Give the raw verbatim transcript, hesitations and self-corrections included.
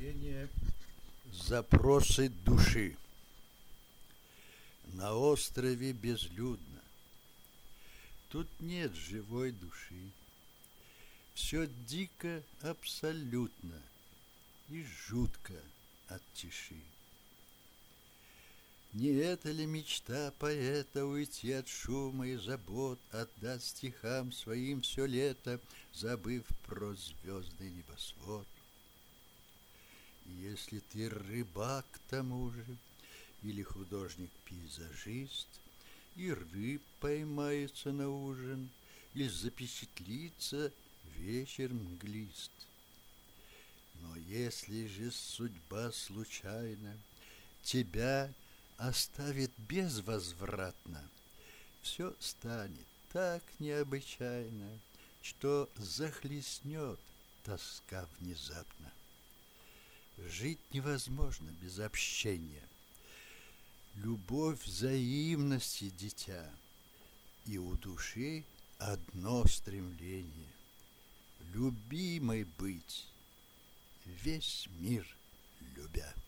Стихотворение «Запросы души». На острове безлюдно, тут нет живой души. Все дико абсолютно и жутко от тиши. Не это ли мечта поэта уйти от шума и забот, отдать стихам своим все лето, забыв про звездный небосвод? Если ты рыбак к тому же, или художник-пейзажист, и рыб поймается на ужин, или запечатлится вечер мглист. Но если же судьба случайно тебя оставит безвозвратно, все станет так необычайно, что захлестнет тоска внезапно. Жить невозможно без общения. Любовь взаимности дитя, и у души одно стремление — любимой быть, весь мир любя.